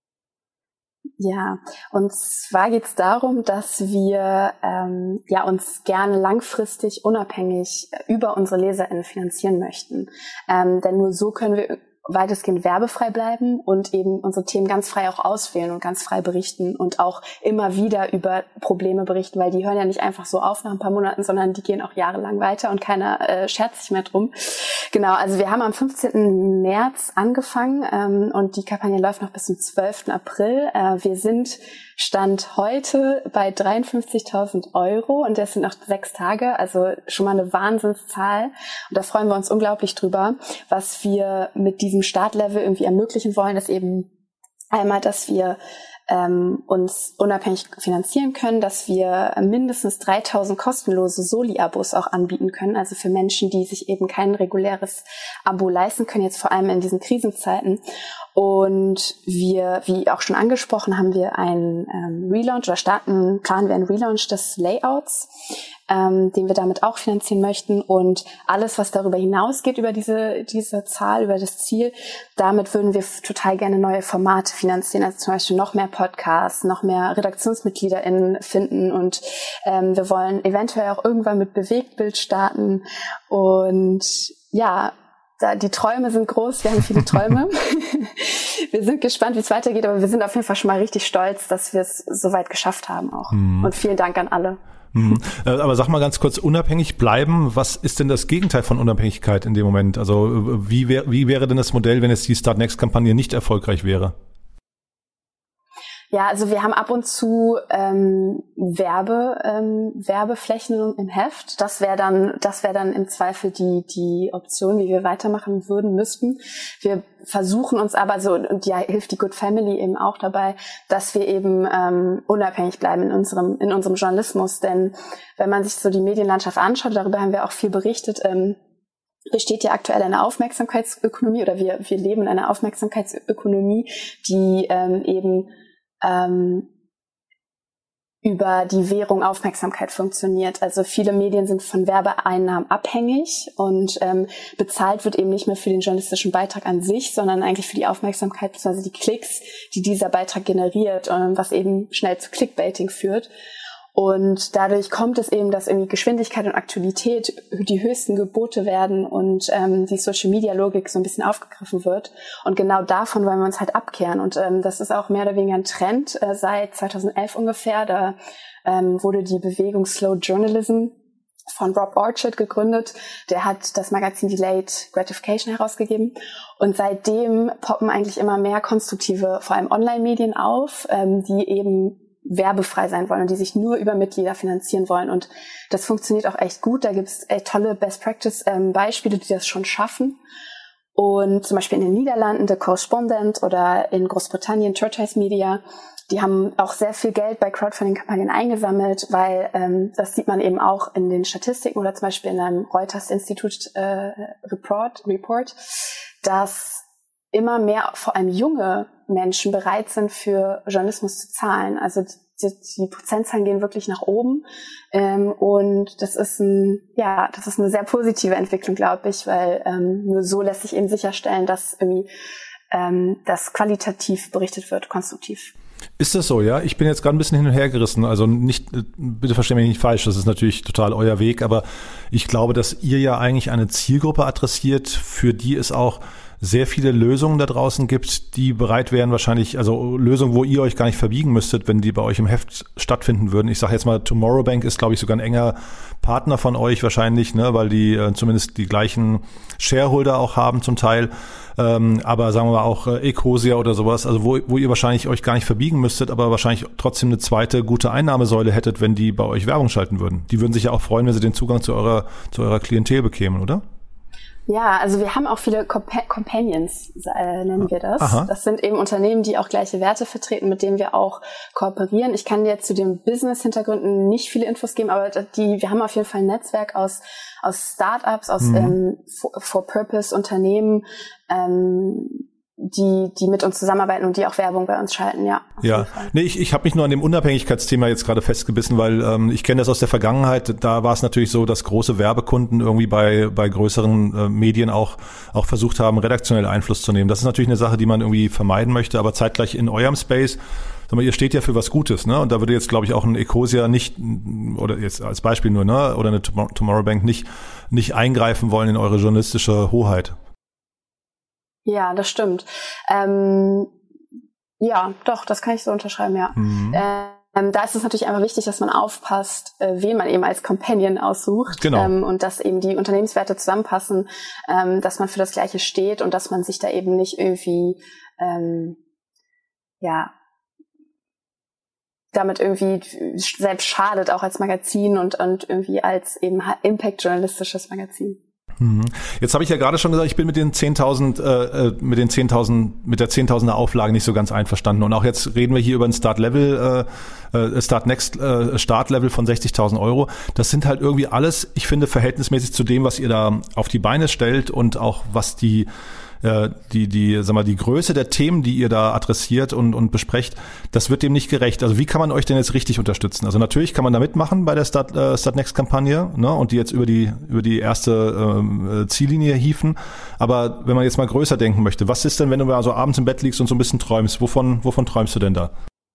Ja, und zwar geht's darum, dass wir ähm, ja uns gerne langfristig unabhängig über unsere LeserInnen finanzieren möchten. Ähm, denn nur so können wir weitestgehend werbefrei bleiben und eben unsere Themen ganz frei auch auswählen und ganz frei berichten und auch immer wieder über Probleme berichten, weil die hören ja nicht einfach so auf nach ein paar Monaten, sondern die gehen auch jahrelang weiter und keiner äh, schert sich mehr drum. Genau, also wir haben am fünfzehnten März angefangen ähm, und die Kampagne läuft noch bis zum zwölften April. Äh, wir sind Stand heute bei dreiundfünfzigtausend Euro und das sind noch sechs Tage, also schon mal eine Wahnsinnszahl. Und da freuen wir uns unglaublich drüber, was wir mit diesem Startlevel irgendwie ermöglichen wollen, dass eben einmal, dass wir ähm, uns unabhängig finanzieren können, dass wir mindestens dreitausend kostenlose Soli-Abos auch anbieten können, also für Menschen, die sich eben kein reguläres Abo leisten können, jetzt vor allem in diesen Krisenzeiten. Und wir, wie auch schon angesprochen, haben wir einen ähm, Relaunch oder starten, planen wir einen Relaunch des Layouts, ähm, den wir damit auch finanzieren möchten. Und alles, was darüber hinausgeht, über diese, diese Zahl, über das Ziel, damit würden wir total gerne neue Formate finanzieren. Also zum Beispiel noch mehr Podcasts, noch mehr RedaktionsmitgliederInnen finden. Und ähm, wir wollen eventuell auch irgendwann mit Bewegtbild starten. Und ja, Da, die Träume sind groß, wir haben viele Träume. Wir sind gespannt, wie es weitergeht, aber wir sind auf jeden Fall schon mal richtig stolz, dass wir es so weit geschafft haben auch. Mhm. Und vielen Dank an alle. Mhm. Aber sag mal ganz kurz, unabhängig bleiben, was ist denn das Gegenteil von Unabhängigkeit in dem Moment? Also wie, wär, wie wäre denn das Modell, wenn jetzt die Start Next-Kampagne nicht erfolgreich wäre? Ja, also wir haben ab und zu ähm, Werbe ähm, Werbeflächen im Heft. Das wäre dann, das wäre dann im Zweifel die die Option, wie wir weitermachen würden müssten. Wir versuchen uns aber so, und ja hilft die Good Family eben auch dabei, dass wir eben ähm, unabhängig bleiben in unserem in unserem Journalismus. Denn wenn man sich so die Medienlandschaft anschaut, darüber haben wir auch viel berichtet. Ähm, besteht ja aktuell eine Aufmerksamkeitsökonomie oder wir wir leben in einer Aufmerksamkeitsökonomie, die ähm, eben ähm, über die Währung Aufmerksamkeit funktioniert. Also viele Medien sind von Werbeeinnahmen abhängig und ähm, bezahlt wird eben nicht mehr für den journalistischen Beitrag an sich, sondern eigentlich für die Aufmerksamkeit bzw. die Klicks, die dieser Beitrag generiert, ähm, was eben schnell zu Clickbaiting führt. Und dadurch kommt es eben, dass irgendwie Geschwindigkeit und Aktualität die höchsten Gebote werden und ähm, die Social-Media-Logik so ein bisschen aufgegriffen wird. Und genau davon wollen wir uns halt abkehren. Und ähm, das ist auch mehr oder weniger ein Trend äh, seit zweitausendelf ungefähr. Da ähm, wurde die Bewegung Slow Journalism von Rob Orchard gegründet. Der hat das Magazin Delayed Gratification herausgegeben. Und seitdem poppen eigentlich immer mehr konstruktive, vor allem Online-Medien auf, ähm, die eben werbefrei sein wollen und die sich nur über Mitglieder finanzieren wollen. Und das funktioniert auch echt gut. Da gibt es echt tolle Best-Practice-Beispiele, ähm, die das schon schaffen. Und zum Beispiel in den Niederlanden The Correspondent oder in Großbritannien Tortoise Media, die haben auch sehr viel Geld bei Crowdfunding-Kampagnen eingesammelt, weil ähm, das sieht man eben auch in den Statistiken oder zum Beispiel in einem Reuters-Institut äh, Report, Report, dass immer mehr, vor allem junge Menschen, bereit sind, für Journalismus zu zahlen. Also die, die Prozentzahlen gehen wirklich nach oben. Ähm, und das ist ein, ja, das ist eine sehr positive Entwicklung, glaube ich, weil ähm, nur so lässt sich eben sicherstellen, dass irgendwie ähm, das qualitativ berichtet wird, konstruktiv. Ist das so, ja? Ich bin jetzt gerade ein bisschen hin und her gerissen. Also nicht, bitte versteht mich nicht falsch, das ist natürlich total euer Weg, aber ich glaube, dass ihr ja eigentlich eine Zielgruppe adressiert, für die es auch sehr viele Lösungen da draußen gibt, die bereit wären wahrscheinlich, also Lösungen, wo ihr euch gar nicht verbiegen müsstet, wenn die bei euch im Heft stattfinden würden. Ich sage jetzt mal, Tomorrow Bank ist, glaube ich, sogar ein enger Partner von euch wahrscheinlich, ne, weil die äh, zumindest die gleichen Shareholder auch haben zum Teil. Ähm, aber sagen wir mal auch äh, Ecosia oder sowas, also wo, wo ihr wahrscheinlich euch gar nicht verbiegen müsstet, aber wahrscheinlich trotzdem eine zweite gute Einnahmesäule hättet, wenn die bei euch Werbung schalten würden. Die würden sich ja auch freuen, wenn sie den Zugang zu eurer, zu eurer Klientel bekämen, oder? Ja, also wir haben auch viele Compa- Companions, äh, nennen wir das. Aha. Das sind eben Unternehmen, die auch gleiche Werte vertreten, mit denen wir auch kooperieren. Ich kann dir zu den Business-Hintergründen nicht viele Infos geben, aber die, wir haben auf jeden Fall ein Netzwerk aus, aus Startups, aus mhm. ähm, For-Purpose-Unternehmen, ähm, die die mit uns zusammenarbeiten und die auch Werbung bei uns schalten, ja. Ja, nee, ich ich habe mich nur an dem Unabhängigkeitsthema jetzt gerade festgebissen, weil ähm, ich kenne das aus der Vergangenheit, da war es natürlich so, dass große Werbekunden irgendwie bei bei größeren äh, Medien auch auch versucht haben, redaktionell Einfluss zu nehmen. Das ist natürlich eine Sache, die man irgendwie vermeiden möchte, aber zeitgleich in eurem Space, sag mal, ihr steht ja für was Gutes, ne? Und da würde jetzt, glaube ich, auch ein Ecosia nicht, oder jetzt als Beispiel nur, ne, oder eine Tomorrow Bank nicht nicht eingreifen wollen in eure journalistische Hoheit. Ja, das stimmt. Ähm, ja, doch, das kann ich so unterschreiben, ja. Mhm. Ähm, da ist es natürlich einfach wichtig, dass man aufpasst, äh, wen man eben als Companion aussucht. Genau. Ähm, und dass eben die Unternehmenswerte zusammenpassen, ähm, dass man für das Gleiche steht und dass man sich da eben nicht irgendwie, ähm, ja, damit irgendwie selbst schadet, auch als Magazin und, und irgendwie als eben impact-journalistisches Magazin. Jetzt habe ich ja gerade schon gesagt, ich bin mit den zehntausend, äh, mit den zehntausend, mit der zehntausender Auflage nicht so ganz einverstanden. Und auch jetzt reden wir hier über ein Start-Level, äh, Start-Next äh, Start-Level von sechzigtausend Euro. Das sind halt irgendwie alles, ich finde, verhältnismäßig zu dem, was ihr da auf die Beine stellt und auch was die die die sag mal die Größe der Themen, die ihr da adressiert und und besprecht, das wird dem nicht gerecht. Also wie kann man euch denn jetzt richtig unterstützen? Also natürlich kann man da mitmachen bei der Start äh, Start Next Kampagne, ne, und die jetzt über die über die erste äh, Ziellinie hieven, aber wenn man jetzt mal größer denken möchte, was ist denn, wenn du mal so abends im Bett liegst und so ein bisschen träumst, wovon wovon träumst du denn da?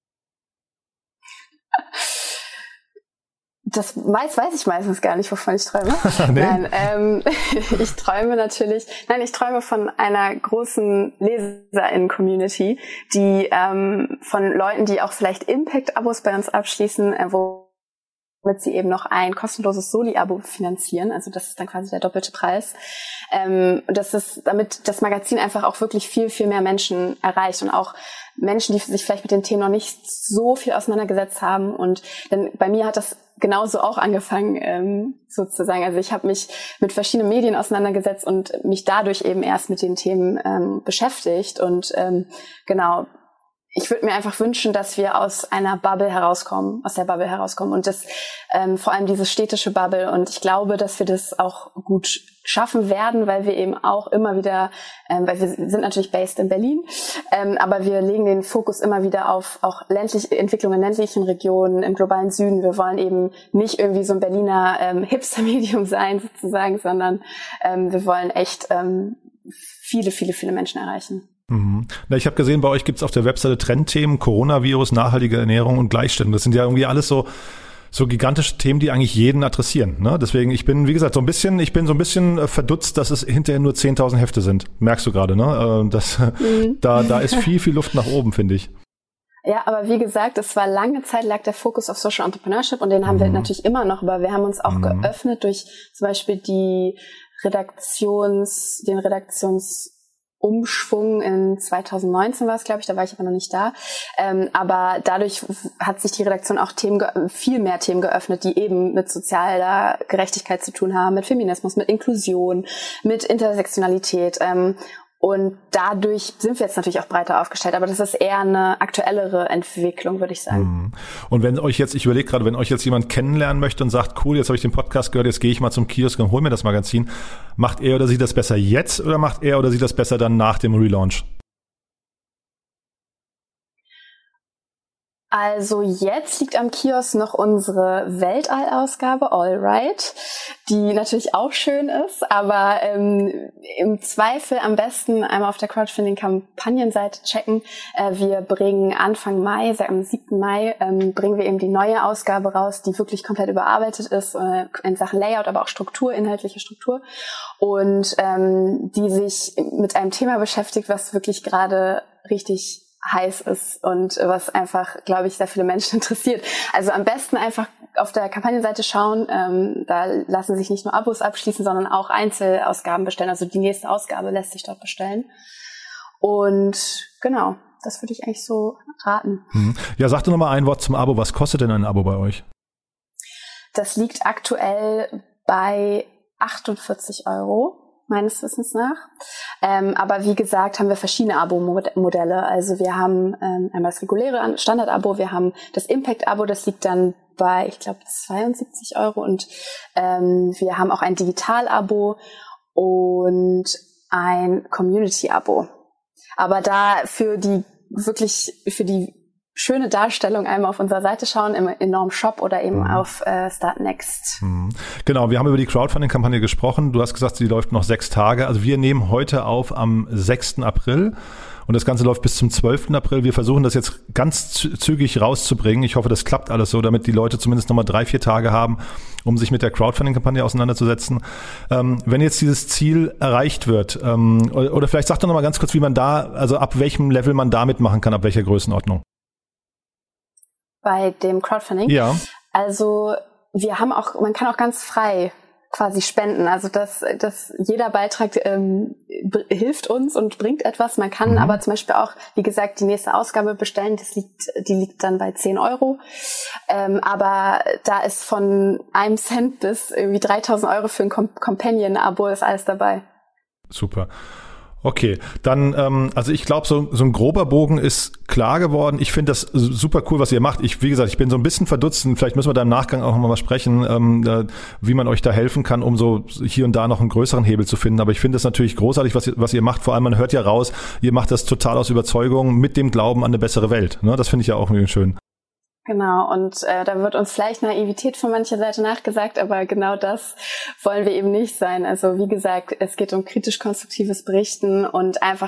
Das meist weiß ich meistens gar nicht, wovon ich träume. Nee. Nein, ähm, ich träume natürlich, nein, ich träume von einer großen LeserInnen-Community, die ähm, von Leuten, die auch vielleicht Impact-Abos bei uns abschließen, äh, womit sie eben noch ein kostenloses Soli-Abo finanzieren. Also das ist dann quasi der doppelte Preis. Ähm, das ist, damit das Magazin einfach auch wirklich viel, viel mehr Menschen erreicht und auch Menschen, die sich vielleicht mit den Themen noch nicht so viel auseinandergesetzt haben. Und denn bei mir hat das genauso auch angefangen, ähm, sozusagen. Also ich habe mich mit verschiedenen Medien auseinandergesetzt und mich dadurch eben erst mit den Themen ähm, beschäftigt. Und ähm, genau, ich würde mir einfach wünschen, dass wir aus einer Bubble herauskommen, aus der Bubble herauskommen und das ähm, vor allem diese städtische Bubble. Und ich glaube, dass wir das auch gut schaffen werden, weil wir eben auch immer wieder, ähm, weil wir sind natürlich based in Berlin, ähm, aber wir legen den Fokus immer wieder auf auch ländliche Entwicklung in ländlichen Regionen, im globalen Süden. Wir wollen eben nicht irgendwie so ein Berliner ähm, Hipster-Medium sein sozusagen, sondern ähm, wir wollen echt ähm, viele, viele, viele Menschen erreichen. Mhm. Na, ich habe gesehen, bei euch gibt's auf der Webseite Trendthemen, Coronavirus, nachhaltige Ernährung und Gleichstellung. Das sind ja irgendwie alles so so gigantische Themen, die eigentlich jeden adressieren. Ne? Deswegen, ich bin, wie gesagt, so ein bisschen, ich bin so ein bisschen verdutzt, dass es hinterher nur zehntausend Hefte sind. Merkst du gerade, ne? Das, mhm. da, da ist viel, viel Luft nach oben, finde ich. Ja, aber wie gesagt, es war lange Zeit, lag der Fokus auf Social Entrepreneurship und den haben mhm. wir natürlich immer noch, aber wir haben uns auch mhm. geöffnet durch zum Beispiel die Redaktions, den Redaktions Umschwung in zweitausendneunzehn war es, glaube ich, da war ich aber noch nicht da. Ähm, aber dadurch hat sich die Redaktion auch Themen ge- viel mehr Themen geöffnet, die eben mit sozialer Gerechtigkeit zu tun haben, mit Feminismus, mit Inklusion, mit Intersektionalität. Ähm, und dadurch sind wir jetzt natürlich auch breiter aufgestellt, aber das ist eher eine aktuellere Entwicklung, würde ich sagen. Und wenn euch jetzt, ich überlege gerade, wenn euch jetzt jemand kennenlernen möchte und sagt, cool, jetzt habe ich den Podcast gehört, jetzt gehe ich mal zum Kiosk und hol mir das Magazin, macht er oder sie das besser jetzt oder macht er oder sie das besser dann nach dem Relaunch? Also jetzt liegt am Kiosk noch unsere Weltallausgabe, Allright, die natürlich auch schön ist, aber ähm, im Zweifel am besten einmal auf der Crowdfunding-Kampagnenseite checken. Äh, wir bringen Anfang Mai, am siebten Mai, ähm, bringen wir eben die neue Ausgabe raus, die wirklich komplett überarbeitet ist, äh, in Sachen Layout, aber auch Struktur, inhaltliche Struktur und ähm, die sich mit einem Thema beschäftigt, was wirklich gerade richtig heiß ist und was einfach, glaube ich, sehr viele Menschen interessiert. Also am besten einfach auf der Kampagnenseite schauen. Ähm, da lassen sich nicht nur Abos abschließen, sondern auch Einzelausgaben bestellen. Also die nächste Ausgabe lässt sich dort bestellen. Und genau, das würde ich eigentlich so raten. Ja, sag doch noch mal ein Wort zum Abo. Was kostet denn ein Abo bei euch? Das liegt aktuell bei achtundvierzig Euro. Meines Wissens nach. Ähm, aber wie gesagt, haben wir verschiedene Abo-Modelle. Also wir haben ähm, einmal das reguläre Standard-Abo, wir haben das Impact-Abo, das liegt dann bei, ich glaube, zweiundsiebzig Euro und ähm, wir haben auch ein Digital-Abo und ein Community-Abo. Aber da für die wirklich, für die schöne Darstellung einmal auf unserer Seite schauen, im Enorm Shop oder eben mhm. auf äh, Startnext. Mhm. Genau, wir haben über die Crowdfunding-Kampagne gesprochen. Du hast gesagt, sie läuft noch sechs Tage. Also wir nehmen heute auf am sechsten April. Und das Ganze läuft bis zum zwölften April. Wir versuchen das jetzt ganz zügig rauszubringen. Ich hoffe, das klappt alles so, damit die Leute zumindest nochmal drei, vier Tage haben, um sich mit der Crowdfunding-Kampagne auseinanderzusetzen. Ähm, wenn jetzt dieses Ziel erreicht wird, ähm, oder, oder vielleicht sagt doch nochmal ganz kurz, wie man da, also ab welchem Level man da mitmachen kann, ab welcher Größenordnung. Bei dem Crowdfunding? Ja. Also wir haben auch, man kann auch ganz frei quasi spenden. Also dass, dass jeder Beitrag ähm, b- hilft uns und bringt etwas. Man kann mhm. aber zum Beispiel auch, wie gesagt, die nächste Ausgabe bestellen. Das liegt, die liegt dann bei zehn Euro. Ähm, aber da ist von einem Cent bis irgendwie dreitausend Euro für ein Com- Companion-Abo ist alles dabei. Super. Okay, dann, ähm, also ich glaube, so, so ein grober Bogen ist klar geworden. Ich finde das super cool, was ihr macht. Ich, wie gesagt, ich bin so ein bisschen verdutzt und vielleicht müssen wir da im Nachgang auch nochmal was sprechen, ähm, äh, wie man euch da helfen kann, um so hier und da noch einen größeren Hebel zu finden. Aber ich finde das natürlich großartig, was ihr, was ihr macht. Vor allem, man hört ja raus, ihr macht das total aus Überzeugung mit dem Glauben an eine bessere Welt. Ne? Das finde ich ja auch irgendwie schön. Genau, und äh, da wird uns vielleicht Naivität von mancher Seite nachgesagt, aber genau das wollen wir eben nicht sein. Also wie gesagt, es geht um kritisch-konstruktives Berichten und einfach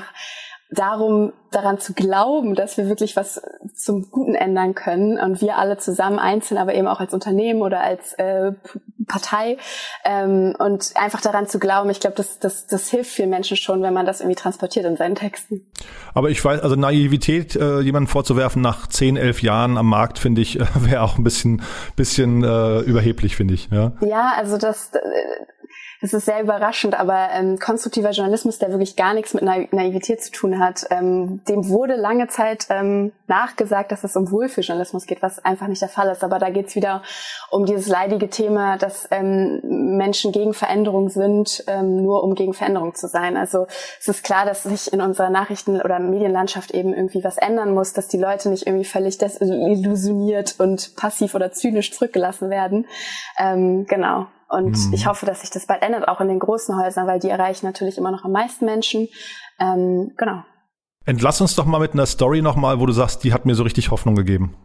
darum, daran zu glauben, dass wir wirklich was zum Guten ändern können und wir alle zusammen, einzeln, aber eben auch als Unternehmen oder als äh, Partei ähm, und einfach daran zu glauben, ich glaube, das, das, das hilft vielen Menschen schon, wenn man das irgendwie transportiert in seinen Texten. Aber ich weiß, also Naivität äh, jemanden vorzuwerfen nach zehn, elf Jahren am Markt, finde ich, äh, wäre auch ein bisschen, bisschen äh, überheblich, finde ich. Ja, ja, also das... Äh, Das ist sehr überraschend, aber ähm, konstruktiver Journalismus, der wirklich gar nichts mit Na- Naivität zu tun hat, ähm, dem wurde lange Zeit ähm, nachgesagt, dass es um Wohlfühljournalismus geht, was einfach nicht der Fall ist. Aber da geht es wieder um dieses leidige Thema, dass ähm, Menschen gegen Veränderung sind, ähm, nur um gegen Veränderung zu sein. Also es ist klar, dass sich in unserer Nachrichten- oder Medienlandschaft eben irgendwie was ändern muss, dass die Leute nicht irgendwie völlig desillusioniert und passiv oder zynisch zurückgelassen werden. Ähm, genau. Und mhm. ich hoffe, dass sich das bald ändert, auch in den großen Häusern, weil die erreichen natürlich immer noch am meisten Menschen. Ähm, genau. Entlass uns doch mal mit einer Story nochmal, wo du sagst, die hat mir so richtig Hoffnung gegeben.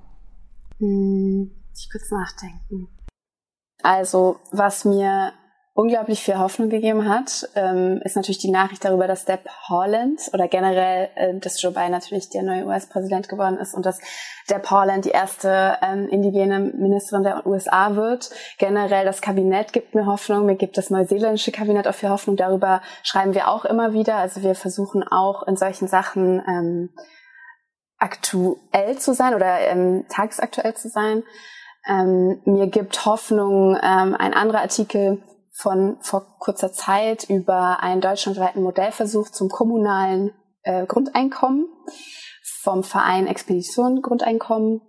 Hm, ich kurz nachdenken. Also, was mir unglaublich viel Hoffnung gegeben hat, ähm, ist natürlich die Nachricht darüber, dass Deb Haaland oder generell, äh, dass Joe Biden natürlich der neue U S-Präsident geworden ist und dass Deb Haaland die erste ähm, indigene Ministerin der U S A wird. Generell das Kabinett gibt mir Hoffnung, mir gibt das neuseeländische Kabinett auch viel Hoffnung. Darüber schreiben wir auch immer wieder. Also wir versuchen auch in solchen Sachen ähm, aktuell zu sein oder ähm, tagesaktuell zu sein. Ähm, mir gibt Hoffnung ähm, ein anderer Artikel von vor kurzer Zeit über einen deutschlandweiten Modellversuch zum kommunalen äh, Grundeinkommen vom Verein Expedition Grundeinkommen.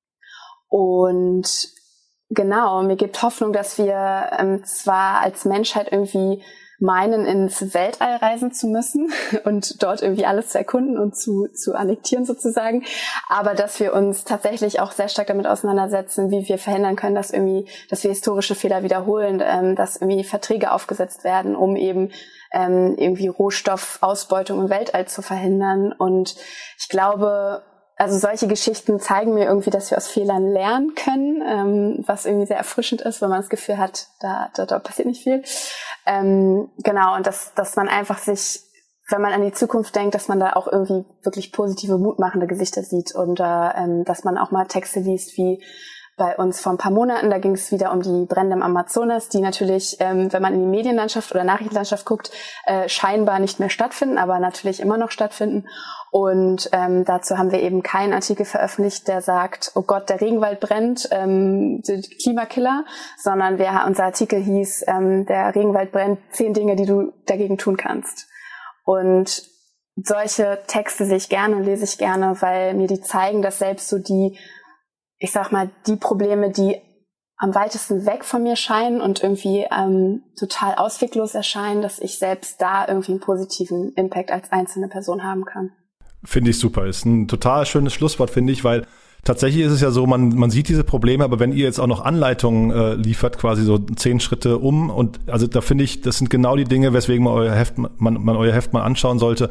Und genau, mir gibt Hoffnung, dass wir ähm, zwar als Menschheit irgendwie meinen, ins Weltall reisen zu müssen und dort irgendwie alles zu erkunden und zu, zu annektieren sozusagen, aber dass wir uns tatsächlich auch sehr stark damit auseinandersetzen, wie wir verhindern können, dass irgendwie, dass wir historische Fehler wiederholen, ähm, dass irgendwie Verträge aufgesetzt werden, um eben ähm, irgendwie Rohstoffausbeutung im Weltall zu verhindern. Und ich glaube, also solche Geschichten zeigen mir irgendwie, dass wir aus Fehlern lernen können, ähm, was irgendwie sehr erfrischend ist, wenn man das Gefühl hat, da, da, da passiert nicht viel. Ähm, genau, und dass, dass man einfach sich, wenn man an die Zukunft denkt, dass man da auch irgendwie wirklich positive, mutmachende Gesichter sieht und äh, ähm, dass man auch mal Texte liest wie bei uns vor ein paar Monaten, da ging es wieder um die Brände im Amazonas, die natürlich, ähm, wenn man in die Medienlandschaft oder Nachrichtenlandschaft guckt, äh, scheinbar nicht mehr stattfinden, aber natürlich immer noch stattfinden. Und ähm, dazu haben wir eben keinen Artikel veröffentlicht, der sagt, oh Gott, der Regenwald brennt, ähm, Klimakiller, sondern wir, unser Artikel hieß, ähm, der Regenwald brennt, zehn Dinge, die du dagegen tun kannst. Und solche Texte sehe ich gerne und lese ich gerne, weil mir die zeigen, dass selbst so die, ich sag mal, die Probleme, die am weitesten weg von mir scheinen und irgendwie ähm, total ausweglos erscheinen, dass ich selbst da irgendwie einen positiven Impact als einzelne Person haben kann. Finde ich super. Ist ein total schönes Schlusswort, finde ich, weil tatsächlich ist es ja so, man man sieht diese Probleme, aber wenn ihr jetzt auch noch Anleitungen äh, liefert, quasi so zehn Schritte um, und also da finde ich, das sind genau die Dinge, weswegen man euer Heft man, man euer Heft mal anschauen sollte,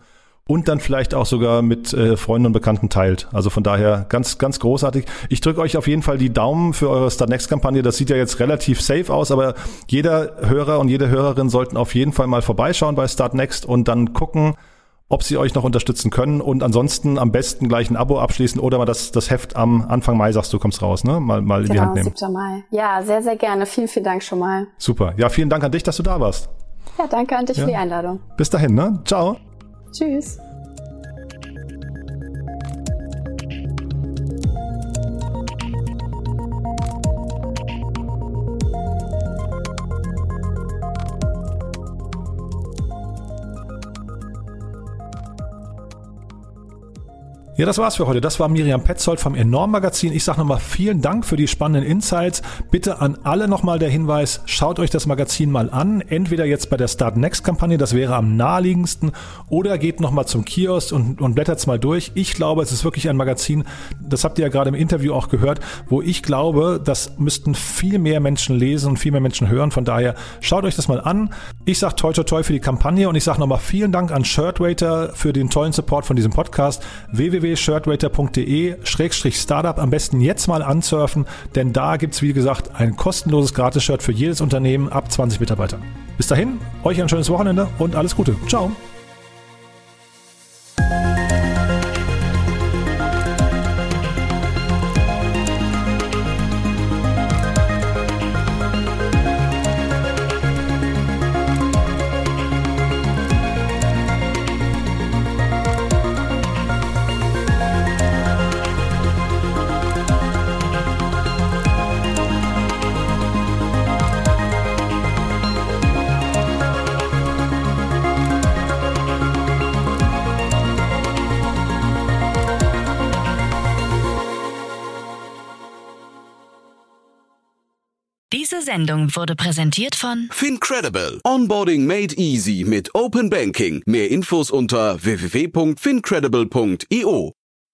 und dann vielleicht auch sogar mit äh, Freunden und Bekannten teilt. Also von daher ganz, ganz großartig. Ich drücke euch auf jeden Fall die Daumen für eure Startnext-Kampagne. Das sieht ja jetzt relativ safe aus, aber jeder Hörer und jede Hörerin sollten auf jeden Fall mal vorbeischauen bei Startnext und dann gucken, ob sie euch noch unterstützen können und ansonsten am besten gleich ein Abo abschließen oder mal das, das Heft am Anfang Mai, sagst du, kommst raus, ne? Mal, mal in genau, die Hand nehmen. siebter Mai. Ja, sehr, sehr gerne. Vielen, vielen Dank schon mal. Super. Ja, vielen Dank an dich, dass du da warst. Ja, danke an dich ja. für die Einladung. Bis dahin, ne? Ciao. Tschüss. Ja, das war's für heute. Das war Miriam Petzold vom Enorm Magazin. Ich sage nochmal vielen Dank für die spannenden Insights. Bitte an alle nochmal der Hinweis, schaut euch das Magazin mal an. Entweder jetzt bei der Start Next Kampagne, das wäre am naheliegendsten, oder geht nochmal zum Kiosk und, und blättert's mal durch. Ich glaube, es ist wirklich ein Magazin, das habt ihr ja gerade im Interview auch gehört, wo ich glaube, das müssten viel mehr Menschen lesen und viel mehr Menschen hören. Von daher schaut euch das mal an. Ich sage toi toi toi für die Kampagne und ich sage nochmal vielen Dank an Shirtwaiter für den tollen Support von diesem Podcast. w w w punkt shirtwaiter punkt d e Schrägstrich Startup am besten jetzt mal ansurfen, denn da gibt's wie gesagt ein kostenloses Gratis-Shirt für jedes Unternehmen ab zwanzig Mitarbeiter. Bis dahin, euch ein schönes Wochenende und alles Gute. Ciao. Diese Sendung wurde präsentiert von FinCredible. Onboarding made easy mit Open Banking. Mehr Infos unter w w w punkt fincredible punkt i o.